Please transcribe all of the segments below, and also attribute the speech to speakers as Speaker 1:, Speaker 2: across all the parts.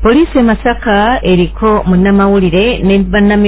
Speaker 1: Poliisi Masaka eriko munnamawulire ne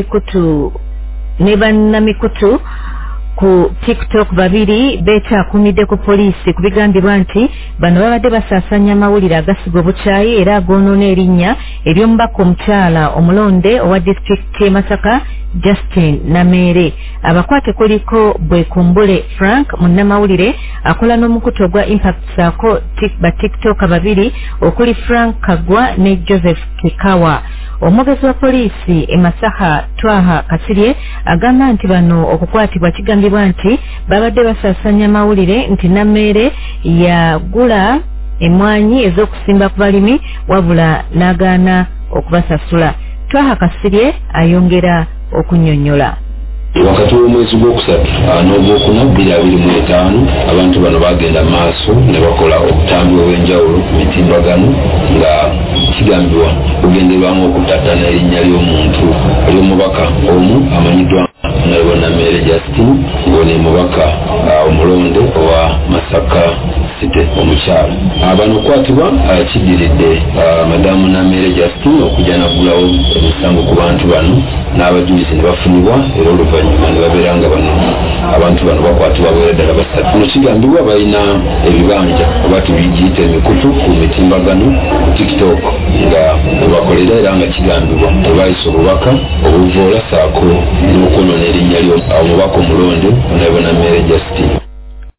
Speaker 1: bannamikutu ku TikTok babiri beekyakumidde ku poliisi ku bigambibwa nti bano babadde basaasanya amawulire agasiga obukyayi era agoonoona erinnya ery'omubaka omukyala omulonde owa disitulikiti y'e Masaka Justin Namere. Abakwate kuliko Bwekumbule Frank munnamawulire akola n'omukutu ogwa Impact Sako ba TikTok babiri okuli Frank Kagwa ne Joseph Kikawa. Omwogezi wa poliisi e Masaka Twaha Kasirye agamba nti bano okukwatibwa kigambibwa nti babadde basaasanya amawulire nti Namere yagula emmwanyi ez'okusimba ku balimi wabula n'agaana okubasasula. Twaha Kasirye ayongera okunnyonnyola.
Speaker 2: Wakati w'omwezi gw'okusatu n'ogwokuna 2025 abantu bano bagenda maaso ne bakola obutambi obw'enjawulo ku mitimbagano nga kigambibwa kugenderwamu okutattana erinnya ly'omuntu ery'omubaka omu amanyiddwa nga Namere Justin ng'one mubaka omulonde owa Masaka City omukyala. Bano kwatibwa kiddiridde madamu Namere Justin okujanagulawo emisango ku bantu bano n'abajulizi ne bafunibwa era oluvannyuma ne babeera nga bano abantu bano bakwatibwa bwera ddala basatu. Kuno kigambibwa balina ebibanja oba tubigiyita emikutu ku mitimbagano ku TikTok nga webakolera era nga kigambibwa tebayisa obubaka obuvoola saako n'okwonoona erinnya ly'omubaka omulonde Namere Justin.